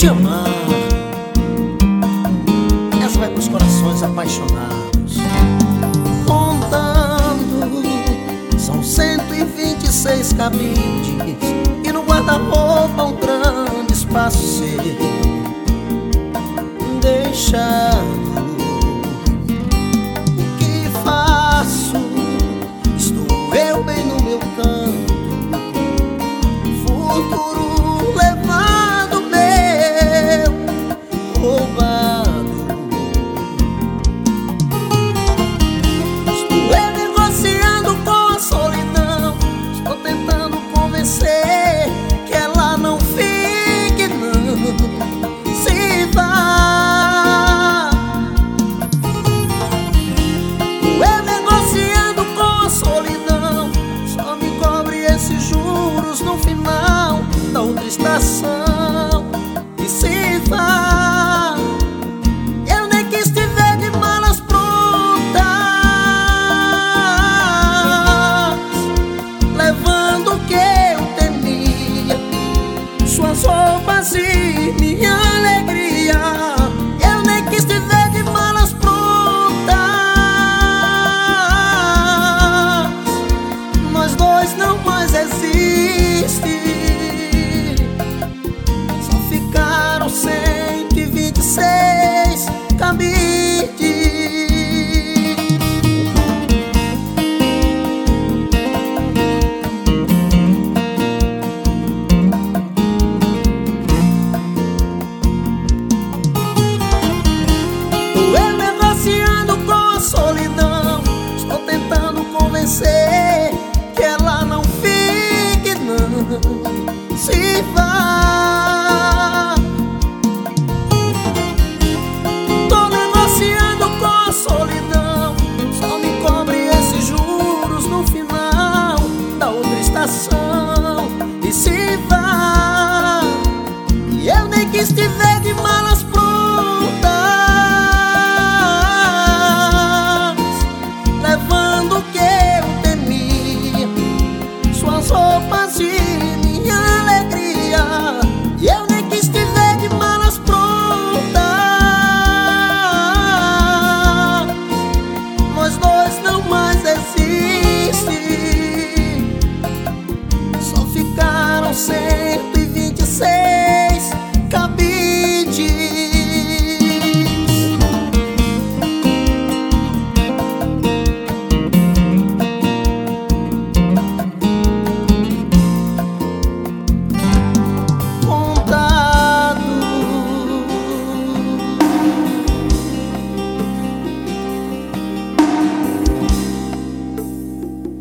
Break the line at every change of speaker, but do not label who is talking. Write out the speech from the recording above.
te amar. Essa vai pros corações apaixonados. Contando, são 126 cabides, e no guarda-roupa um grande espaço seu deixado. O que faço? Estou eu bem no meu canto, futuro levado meu, roubado. Estou eu negociando com a solidão, estou tentando convencer que ela não fique, não se vá. Eu negociando com a solidão, só me cobre esses juros no final da outra estação. E se vá, eu nem quis te ver de malas prontas, levando o que eu temia, suas roupas e minha alegria. Eu nem quis te ver de malas prontas, nós dois não mais existem. Só ficaram 126 cabides. Eu negociando com a solidão, estou tentando convencer que ela não fique, não se vá. Tô negociando com a solidão, só me cobre esses juros no final da outra estação. E se vá, e eu nem quis te ver de mal.